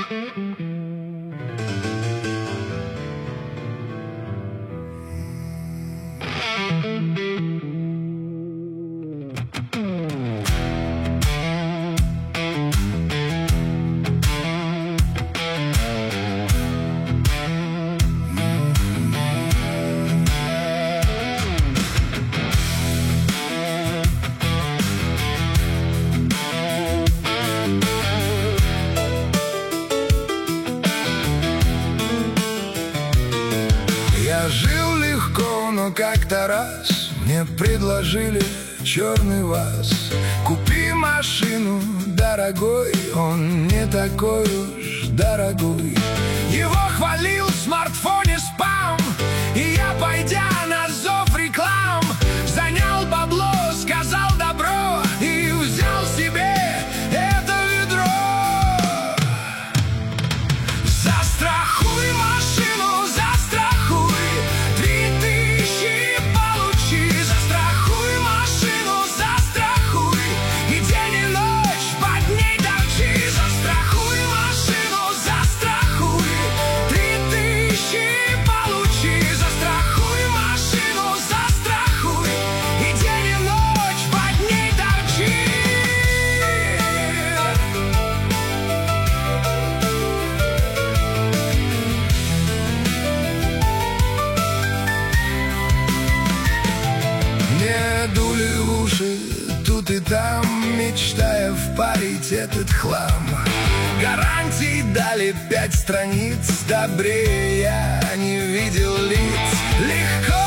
Я жил легко, но как-то раз мне предложили черный ВАЗ. Купи машину, дорогой, он не такой уж дорогой. Его хвалил в смартфоне спам, и я, пойдя на зов реклам, занял бабло, сказал добро и взял себе это ведро. Застрахуй машину, застрахуй, 3000 получи. Застрахуй машину, застрахуй, и день и ночь под ней торчи. Застрахуй машину, застрахуй, 3000 получи. Застрахуй машину, застрахуй, и день и ночь под ней торчи. Мне дули в уши тут и там, мечтая впарить этот хлам. Гарантий дали 5 страниц, добрее я не видел лиц. Легко